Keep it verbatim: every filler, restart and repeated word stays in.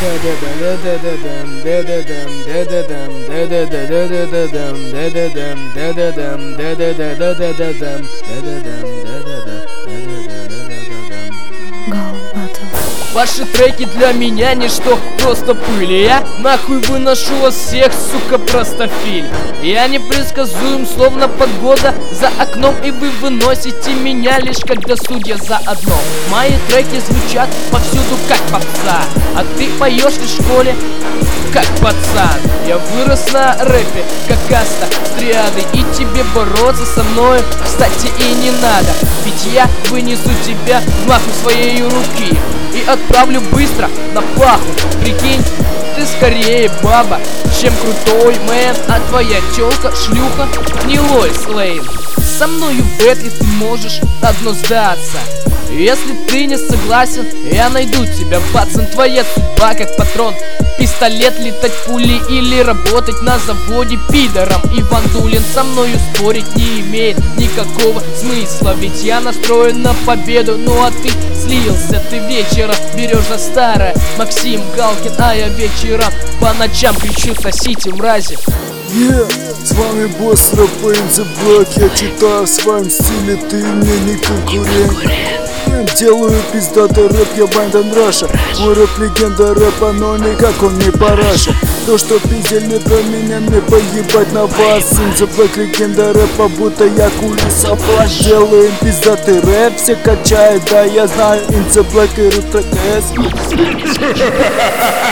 Ваши треки для меня ничто, просто пыль. И я нахуй выношу вас всех, сука, простофиль. Я непредсказуем, словно погода за окном, и вы выносите меня лишь когда судья заодно. Мои треки звучат повсюду как попса, а ты поешь лишь в школе как пацан. Я вырос на рэпе, как каста с триадой, и тебе бороться со мною, кстати, и не надо. Ведь я вынесу тебя в лаху своей руки и отправлю быстро на плаху. Прикинь, ты скорее баба, чем крутой мэн, а твоя тёлка шлюха не Лоис Лейн. Со мною в бэтле ты можешь одно сдаться. Если ты не согласен, я найду тебя, пацан. Твоя судьба как патрон, пистолет, летать пули или работать на заводе пидором. Иван Дулин со мною спорить не имеет никакого смысла, ведь я настроен на победу. Ну а ты слился, ты вечером берешь за старое Максим Галкин, а я вечером по ночам кричу: сосите, мрази. Yeah, с вами босс рэпа ин зе блок. Я читаю в своем стиле, ты мне не конкурент. Я делаю пиздатый рэп, я Банден Раша. Мой рэп легенда рэпа, но никак он не параша. То, что пиздели про меня, мне поебать на вас. ин зе блок легенда рэпа, будто я кулиса плащ. Делаем пиздатый рэп, все качают, да я знаю. ин зе блок и рэп трек эс.